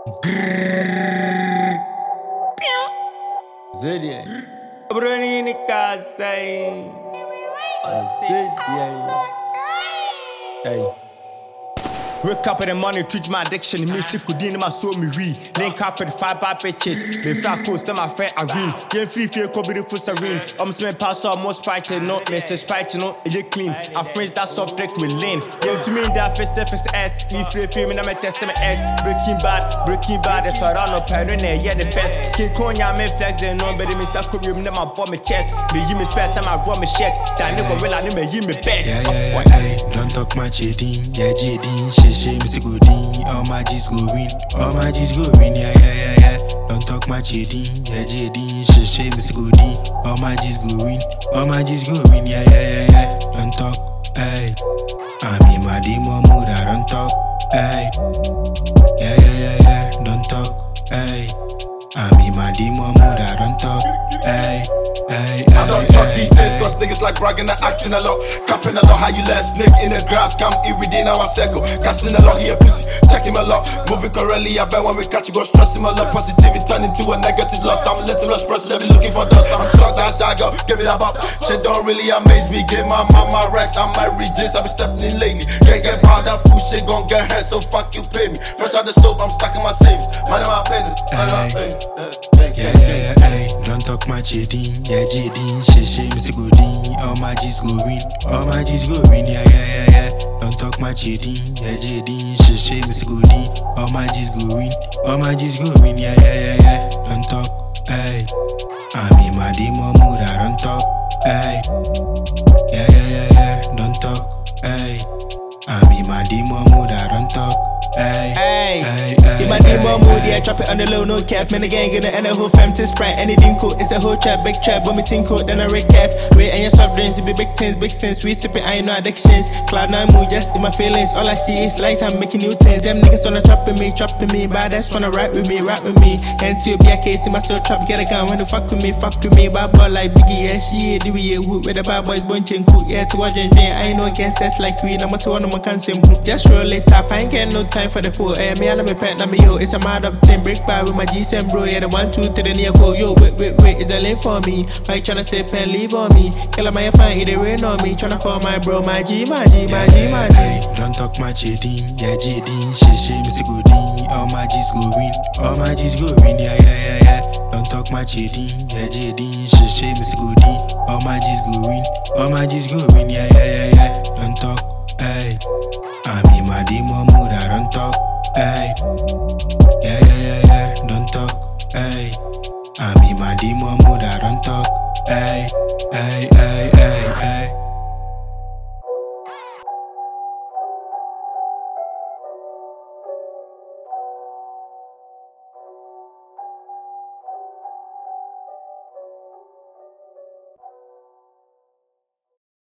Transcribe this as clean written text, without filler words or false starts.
Zedie. Bruni ni kasai. Zedie. Hey. Wake up in the morning, treat my addiction. Music could in my soul, me read. Link up with 5 bad bitches. Me fat coast, my friend Irene. Game free, feel could be the full serene. Swim pass out, more sprite, no, message sprite, no, it clean. I friends that soft drink with lean. Yeah, to me, that face S. If you feel me, I'm a testament X. Breaking bad, that's why I don't know, parent, yeah, the best. King Konya, me flex, and nobody miss a career, my bomb, my chest. Me, you miss best, I'm a raw, my shit. That never will, I never you me best. Don't talk my cheating, yeah, cheating. She me see good in, all my G's go win, yeah. Don't talk my cheating, yeah, cheating. She me see good in, all my G's go win, yeah. Don't talk, hey. I'm in my demon mood, I don't talk, hey. Yeah. Don't talk, hey. I'm in my demon mood, I don't talk, hey. I don't talk these days cause niggas like bragging and acting a lot. Capping a lot, how you let snake in the grass. Come in within our circle. Casting a lot, here pussy, check him a lot. Moving correctly, I bet when we catch you, go stress him a lot. Positivity turn into a negative loss. I'm a little expressive, they be looking for dots. I'm shocked that I go, give it up. Shit don't really amaze me. Give my mama racks, I'm married James, I be stepping in lately. Can't get by that food shit, gon' get hurt, so fuck you pay me. Fresh out the stove, I'm stacking my savings. Mind my business, Yeah. Don't talk my cheating, yeah, cheating. She me see good in, all my G's go win, yeah. Don't talk my cheating, yeah, cheating. She me see good in, all my G's go win, yeah. Don't talk, hey. I'm in my demon mood, I don't talk, hey. Yeah. Don't talk, hey. I'm in my demon mood, I don't talk, hey. In my demon mood, yeah, drop it on the low, no cap. Man, the gang gonna end a whole fam to sprite. Anything cool, it's a whole trap, big trap. When me think cool, then I recap. Wait, and your soft drinks, it be big things, big sense. We sipping, I ain't no addictions. Cloud 9 mood, just in my feelings. All I see is lights, I'm making new things. Them niggas wanna chopping me. But that's wanna rap with me. Hands to be a case in my still trap, get a gun. When you fuck with me. Bad boy like Biggie, yeah, she do we a whoop with the bad boys, bunching cool, yeah, to watch and drink. I ain't no against that's like we. I'm a two on my cancer. Just roll it up, I ain't get no time for the pool. Me and me pet, me yo, it's a mad up 10 break by with my G7 bro. Yeah, the 1, 2, 3 near call. Yo, wait, is that late for me? Why you tryna say pen leave on me? Kill my fine, it rain on me. Tryna call my bro, my G. Don't talk my cheating, yeah, cheating. She me see good in, all my G's go win, yeah. Don't talk my cheating, yeah, cheating. She me see good in, all my G's go win, yeah. Don't talk, hey. I'm in my demon mood, I don't talk, hey. Yeah. Don't talk, hey. I'm in my demon mood, I don't talk, hey.